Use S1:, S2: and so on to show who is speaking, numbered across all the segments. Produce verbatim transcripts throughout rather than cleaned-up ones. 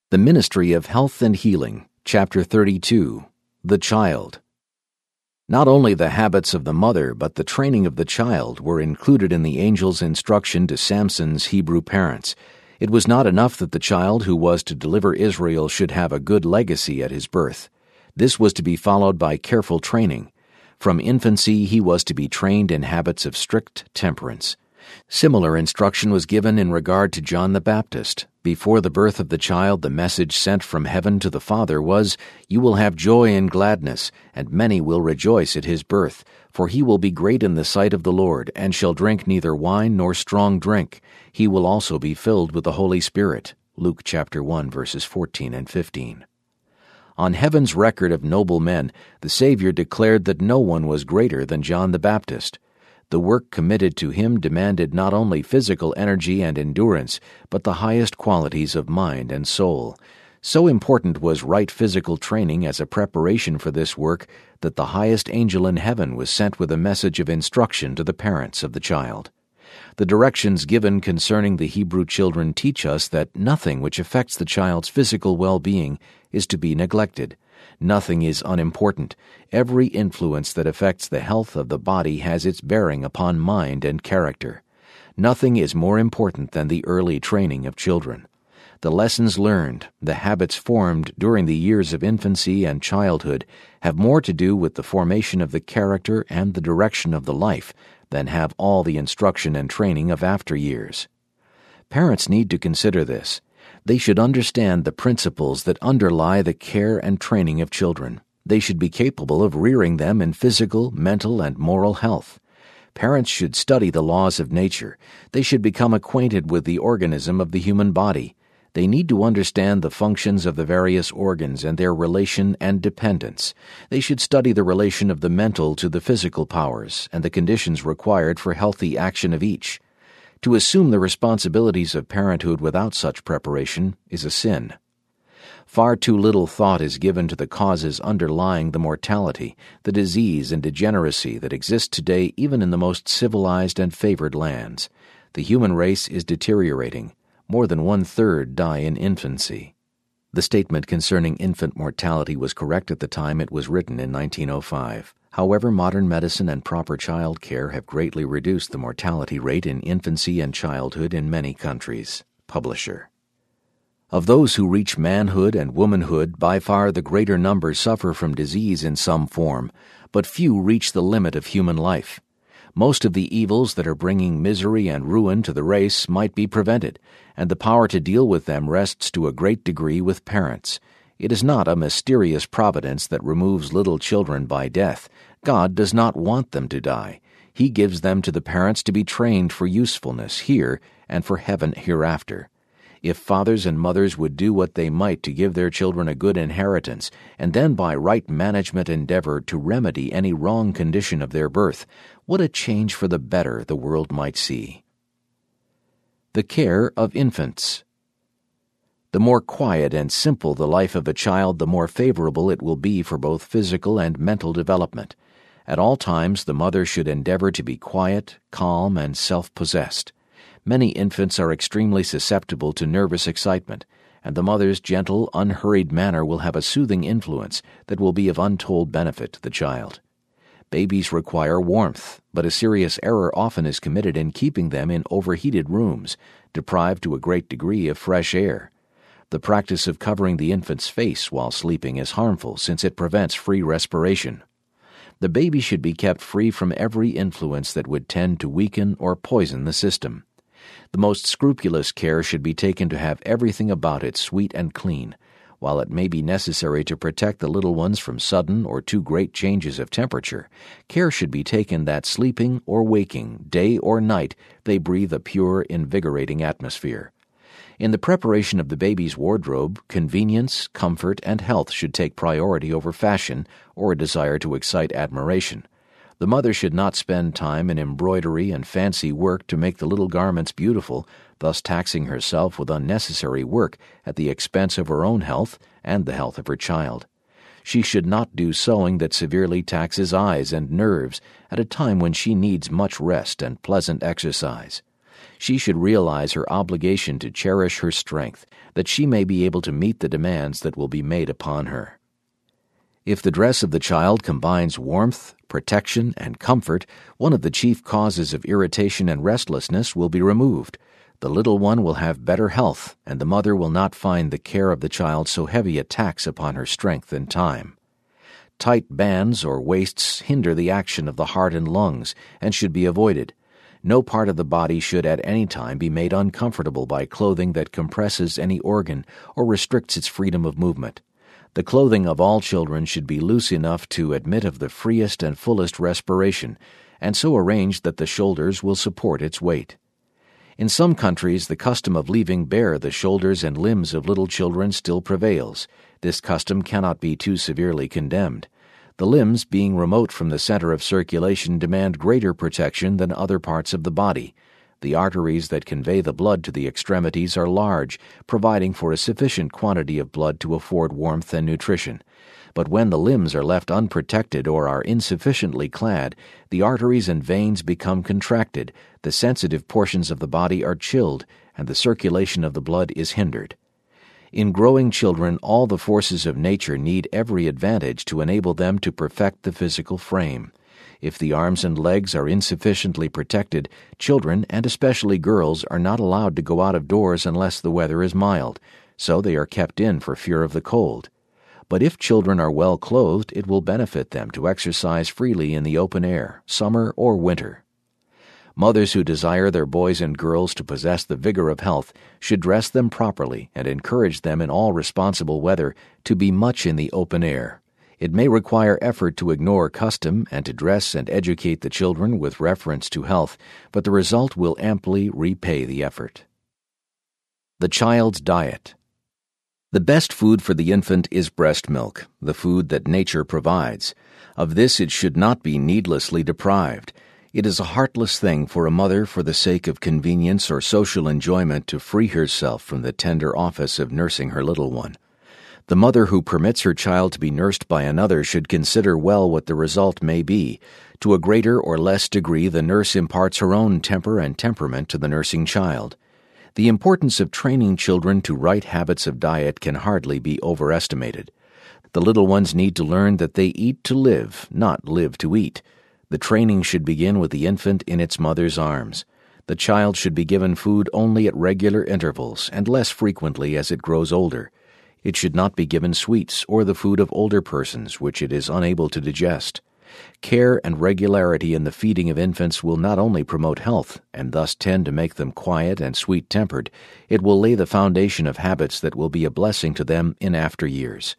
S1: The Ministry of Health and Healing, Chapter thirty-two, The Child. Not only the habits of the mother, but the training of the child were included in the angel's instruction to Samson's Hebrew parents. It was not enough that the child who was to deliver Israel should have a good legacy at his birth. This was to be followed by careful training. From infancy he was to be trained in habits of strict temperance. Similar instruction was given in regard to John the Baptist. Before the birth of the child, the message sent from heaven to the Father was, "You will have joy and gladness, and many will rejoice at his birth, for he will be great in the sight of the Lord, and shall drink neither wine nor strong drink. He will also be filled with the Holy Spirit." Luke chapter one, verses fourteen and fifteen. On heaven's record of noble men, the Savior declared that no one was greater than John the Baptist. The work committed to him demanded not only physical energy and endurance, but the highest qualities of mind and soul. So important was right physical training as a preparation for this work that the highest angel in heaven was sent with a message of instruction to the parents of the child. The directions given concerning the Hebrew children teach us that nothing which affects the child's physical well-being is to be neglected. Nothing is unimportant. Every influence that affects the health of the body has its bearing upon mind and character. Nothing is more important than the early training of children. The lessons learned, the habits formed during the years of infancy and childhood have more to do with the formation of the character and the direction of the life than have all the instruction and training of after years. Parents need to consider this. They should understand the principles that underlie the care and training of children. They should be capable of rearing them in physical, mental, and moral health. Parents should study the laws of nature. They should become acquainted with the organism of the human body. They need to understand the functions of the various organs and their relation and dependence. They should study the relation of the mental to the physical powers and the conditions required for healthy action of each. To assume the responsibilities of parenthood without such preparation is a sin. Far too little thought is given to the causes underlying the mortality, the disease and degeneracy that exist today even in the most civilized and favored lands. The human race is deteriorating. More than one-third die in infancy. The statement concerning infant mortality was correct at the time it was written in nineteen oh five. However, modern medicine and proper child care have greatly reduced the mortality rate in infancy and childhood in many countries. Publisher. Of those who reach manhood and womanhood, by far the greater number suffer from disease in some form, but few reach the limit of human life. Most of the evils that are bringing misery and ruin to the race might be prevented, and the power to deal with them rests to a great degree with parents. It is not a mysterious providence that removes little children by death. God does not want them to die. He gives them to the parents to be trained for usefulness here and for heaven hereafter. If fathers and mothers would do what they might to give their children a good inheritance, and then by right management endeavor to remedy any wrong condition of their birth, what a change for the better the world might see. The care of infants. The more quiet and simple the life of a child, the more favorable it will be for both physical and mental development. At all times, the mother should endeavor to be quiet, calm, and self-possessed. Many infants are extremely susceptible to nervous excitement, and the mother's gentle, unhurried manner will have a soothing influence that will be of untold benefit to the child. Babies require warmth, but a serious error often is committed in keeping them in overheated rooms, deprived to a great degree of fresh air. The practice of covering the infant's face while sleeping is harmful since it prevents free respiration. The baby should be kept free from every influence that would tend to weaken or poison the system. The most scrupulous care should be taken to have everything about it sweet and clean. While it may be necessary to protect the little ones from sudden or too great changes of temperature, care should be taken that sleeping or waking, day or night, they breathe a pure, invigorating atmosphere. In the preparation of the baby's wardrobe, convenience, comfort, and health should take priority over fashion or a desire to excite admiration. The mother should not spend time in embroidery and fancy work to make the little garments beautiful, thus taxing herself with unnecessary work at the expense of her own health and the health of her child. She should not do sewing that severely taxes eyes and nerves at a time when she needs much rest and pleasant exercise. She should realize her obligation to cherish her strength, that she may be able to meet the demands that will be made upon her. If the dress of the child combines warmth, protection, and comfort, one of the chief causes of irritation and restlessness will be removed. The little one will have better health, and the mother will not find the care of the child so heavy a tax upon her strength and time. Tight bands or waists hinder the action of the heart and lungs and should be avoided. No part of the body should at any time be made uncomfortable by clothing that compresses any organ or restricts its freedom of movement. The clothing of all children should be loose enough to admit of the freest and fullest respiration, and so arranged that the shoulders will support its weight. In some countries, the custom of leaving bare the shoulders and limbs of little children still prevails. This custom cannot be too severely condemned. The limbs, being remote from the center of circulation, demand greater protection than other parts of the body. The arteries that convey the blood to the extremities are large, providing for a sufficient quantity of blood to afford warmth and nutrition. But when the limbs are left unprotected or are insufficiently clad, the arteries and veins become contracted, the sensitive portions of the body are chilled, and the circulation of the blood is hindered. In growing children, all the forces of nature need every advantage to enable them to perfect the physical frame. If the arms and legs are insufficiently protected, children, and especially girls, are not allowed to go out of doors unless the weather is mild, so they are kept in for fear of the cold. But if children are well clothed, it will benefit them to exercise freely in the open air, summer or winter. Mothers who desire their boys and girls to possess the vigor of health should dress them properly and encourage them in all responsible weather to be much in the open air. It may require effort to ignore custom and to dress and educate the children with reference to health, but the result will amply repay the effort. The child's diet. The best food for the infant is breast milk, the food that nature provides. Of this it should not be needlessly deprived. It is a heartless thing for a mother, for the sake of convenience or social enjoyment, to free herself from the tender office of nursing her little one. The mother who permits her child to be nursed by another should consider well what the result may be. To a greater or less degree, the nurse imparts her own temper and temperament to the nursing child. The importance of training children to right habits of diet can hardly be overestimated. The little ones need to learn that they eat to live, not live to eat. The training should begin with the infant in its mother's arms. The child should be given food only at regular intervals and less frequently as it grows older. It should not be given sweets or the food of older persons, which it is unable to digest. Care and regularity in the feeding of infants will not only promote health and thus tend to make them quiet and sweet-tempered, it will lay the foundation of habits that will be a blessing to them in after years.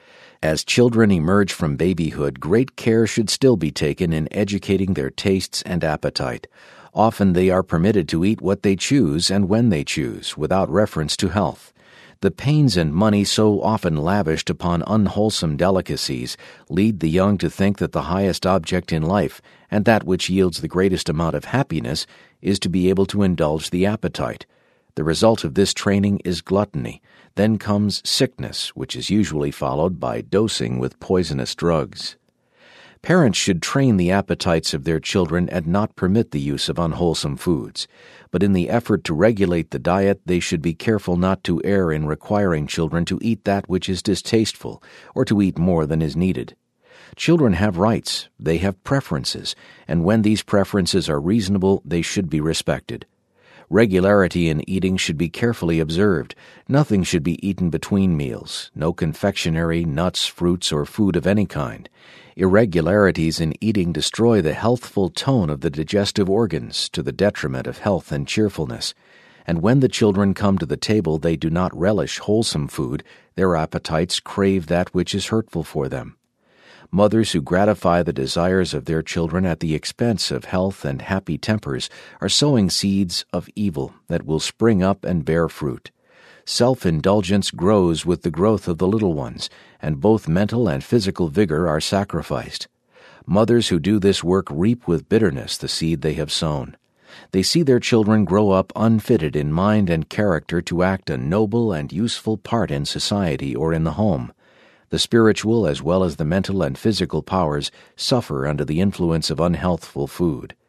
S1: As children emerge from babyhood, great care should still be taken in educating their tastes and appetite. Often they are permitted to eat what they choose and when they choose, without reference to health. The pains and money so often lavished upon unwholesome delicacies lead the young to think that the highest object in life, and that which yields the greatest amount of happiness, is to be able to indulge the appetite. The result of this training is gluttony. Then comes sickness, which is usually followed by dosing with poisonous drugs. Parents should train the appetites of their children and not permit the use of unwholesome foods. But in the effort to regulate the diet, they should be careful not to err in requiring children to eat that which is distasteful or to eat more than is needed. Children have rights, they have preferences, and when these preferences are reasonable, they should be respected. Regularity in eating should be carefully observed. Nothing should be eaten between meals, no confectionery, nuts, fruits, or food of any kind. Irregularities in eating destroy the healthful tone of the digestive organs to the detriment of health and cheerfulness. And when the children come to the table, they do not relish wholesome food. Their appetites crave that which is hurtful for them. Mothers who gratify the desires of their children at the expense of health and happy tempers are sowing seeds of evil that will spring up and bear fruit. Self-indulgence grows with the growth of the little ones, and both mental and physical vigor are sacrificed. Mothers who do this work reap with bitterness the seed they have sown. They see their children grow up unfitted in mind and character to act a noble and useful part in society or in the home. The spiritual as well as the mental and physical powers suffer under the influence of unhealthful food.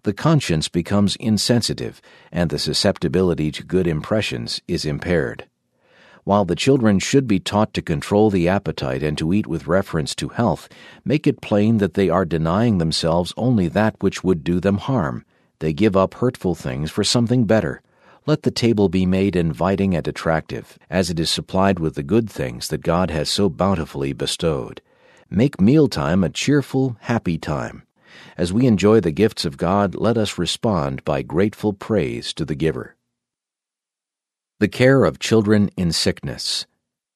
S1: the conscience becomes insensitive, and the susceptibility to good impressions is impaired. While the children should be taught to control the appetite and to eat with reference to health, make it plain that they are denying themselves only that which would do them harm. They give up hurtful things for something better. Let the table be made inviting and attractive, as it is supplied with the good things that God has so bountifully bestowed. Make mealtime a cheerful, happy time. As we enjoy the gifts of God, let us respond by grateful praise to the giver. The care of children in sickness.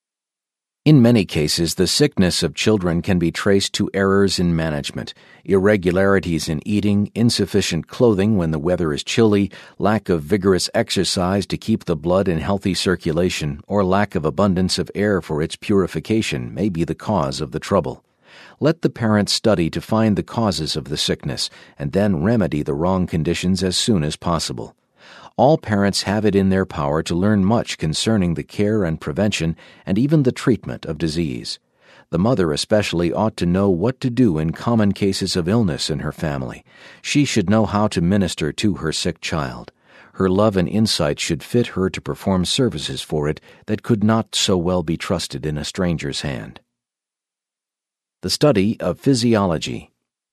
S1: In many cases, the sickness of children can be traced to errors in management, irregularities in eating, insufficient clothing when the weather is chilly, lack of vigorous exercise to keep the blood in healthy circulation, or lack of abundance of air for its purification may be the cause of the trouble. Let the parents study to find the causes of the sickness, and then remedy the wrong conditions as soon as possible. All parents have it in their power to learn much concerning the care and prevention and even the treatment of disease. The mother especially ought to know what to do in common cases of illness in her family. She should know how to minister to her sick child. Her love and insight should fit her to perform services for it that could not so well be trusted in a stranger's hand. The study of physiology.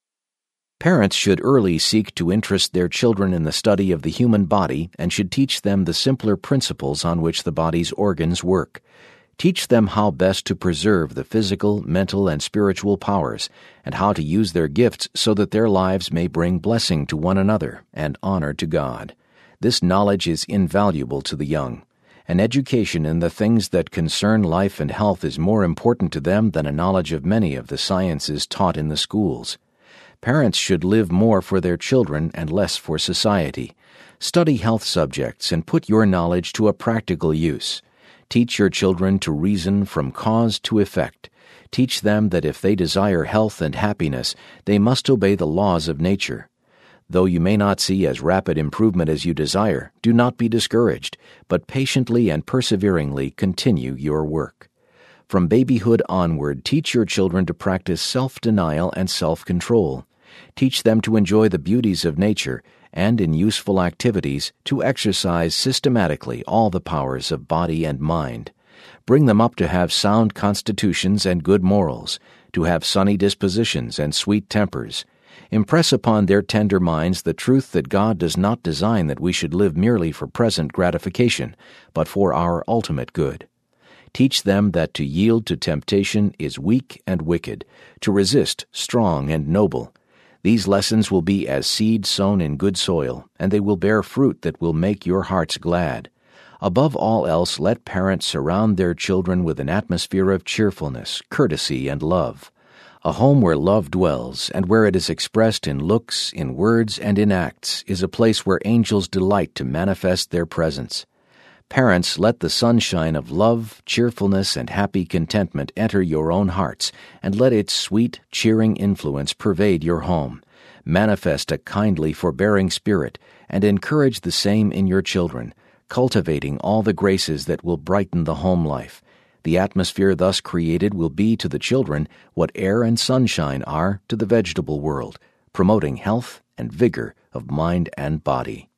S1: Parents should early seek to interest their children in the study of the human body and should teach them the simpler principles on which the body's organs work. Teach them how best to preserve the physical, mental, and spiritual powers, and how to use their gifts so that their lives may bring blessing to one another and honor to God. This knowledge is invaluable to the young. An education in the things that concern life and health is more important to them than a knowledge of many of the sciences taught in the schools. Parents should live more for their children and less for society. Study health subjects and put your knowledge to a practical use. Teach your children to reason from cause to effect. Teach them that if they desire health and happiness, they must obey the laws of nature. Though you may not see as rapid improvement as you desire, do not be discouraged, but patiently and perseveringly continue your work. From babyhood onward, teach your children to practice self-denial and self-control. Teach them to enjoy the beauties of nature, and in useful activities to exercise systematically all the powers of body and mind. Bring them up to have sound constitutions and good morals, to have sunny dispositions and sweet tempers. Impress upon their tender minds the truth that God does not design that we should live merely for present gratification, but for our ultimate good. Teach them that to yield to temptation is weak and wicked, to resist strong and noble. These lessons will be as seed sown in good soil, and they will bear fruit that will make your hearts glad. Above all else, let parents surround their children with an atmosphere of cheerfulness, courtesy, and love. A home where love dwells, and where it is expressed in looks, in words, and in acts, is a place where angels delight to manifest their presence. Parents, let the sunshine of love, cheerfulness, and happy contentment enter your own hearts, and let its sweet, cheering influence pervade your home. Manifest a kindly, forbearing spirit, and encourage the same in your children, cultivating all the graces that will brighten the home life. The atmosphere thus created will be to the children what air and sunshine are to the vegetable world, promoting health and vigor of mind and body.